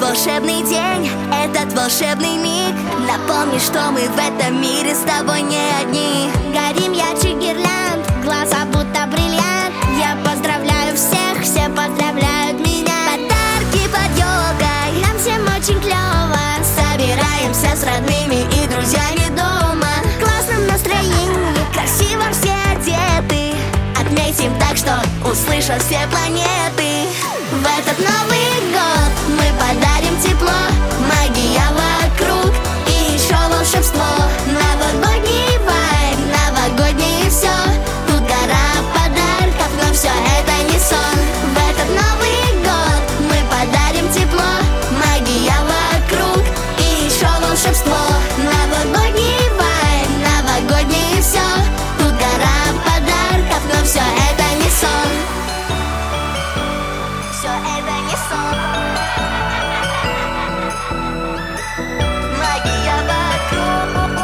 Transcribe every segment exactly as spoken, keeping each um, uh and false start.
волшебный день, этот волшебный миг. Напомни, что мы в этом мире с тобой не одни. Горим ярче гирлянд, глаза будто бриллиант. Я поздравляю всех, все поздравляют меня. Подарки под елкой, нам всем очень клево. Собираемся с родными и друзьями дома. В классном настроении, красиво все одеты. Отметим так, что услышат все планеты. В этот Новый год мы подарим тепло, магия вокруг и еще волшебство. Новогодний вайб, новогоднее все. Тут гора подарков, но все это не сон. В этот Новый год мы подарим тепло, магия вокруг и еще волшебство. Новогодний вайб, новогоднее все. Тут гора подарков, но все это не сон. Все это не сон. Магия вокруг.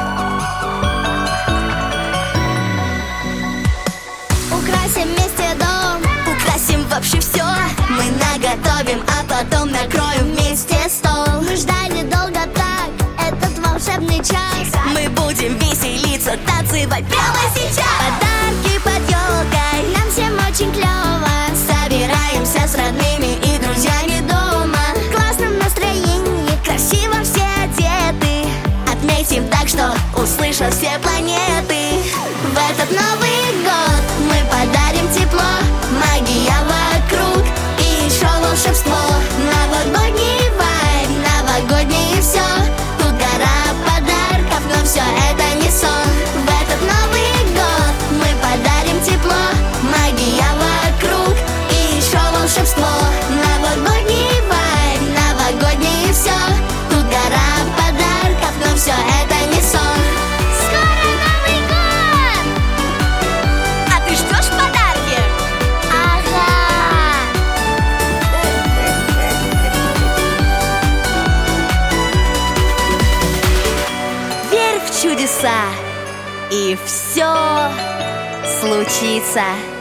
Украсим вместе дом, украсим вообще все. Мы наготовим, а потом накроем вместе стол. Мы ждали долго так этот волшебный час. Мы будем веселиться, танцевать прямо сейчас. Подарки под елкой, нам всем очень клево. Собираемся с родными и друзьями дома. В классном настроении, красиво все одеты. Отметим так, что услышат все планеты. В этот Новый год мы подарим тепло, магия вокруг и еще волшебство. Новогодний вайб, новогоднее все. Тут гора подарков, но все это не сон. В этот Новый год мы подарим тепло, магия вокруг и еще волшебство. Новогодний вайб, новогоднее все. Тут гора подарков, но все это не сон. Скоро Новый год! А ты ждешь подарки? Ага! Верь в чудеса, и все случится.